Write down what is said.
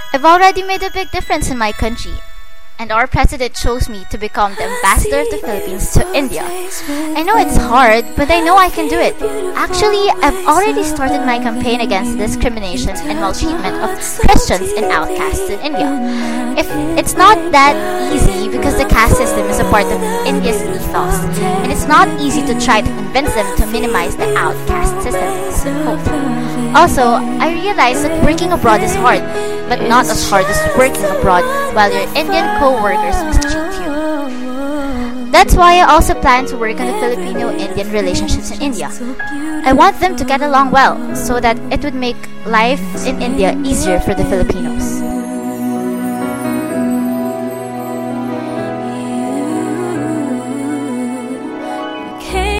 I've already made a big difference in my country, and our president chose me to become the ambassador of the Philippines to India. I know it's hard, but I know I can do it. Actually, I've already started my campaign against discrimination and maltreatment of Christians and outcasts in India. It's not that easy because the caste system is a part of India's ethos, and it's not easy to try to convince them to minimize the outcaste system. Also, I realize that working abroad is hard, but not as hard as working abroad while your Indian co-workers mistreat you. That's why I also plan to work on the Filipino-Indian relationships in India. I want them to get along well so that it would make life in India easier for the Filipinos.